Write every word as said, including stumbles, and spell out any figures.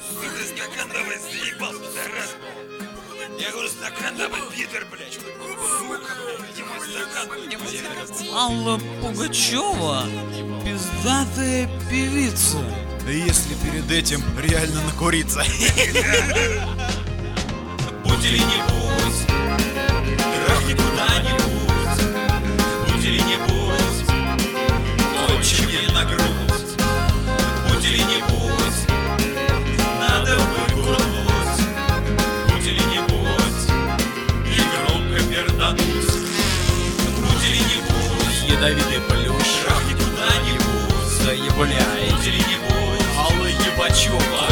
Сука, стакан давай, заебал, пидорас. Я говорю, стакан давай, пидор, блядь. Сука, блядь, где мой стакан? Где мой стакан? Алла Пугачева, пиздатая певица. Да если перед этим реально накуриться. Будь или не будь, трахни куда-нибудь. Будь или не будь, очень мне на грудь. Будь или не будь, надо выкурнуть. Будь или не будь, и громко пердануть. Будь или не будь, Ядовитый плюш, трахни куда-нибудь. заебляй. Будь или не будь, Алла Ебачева.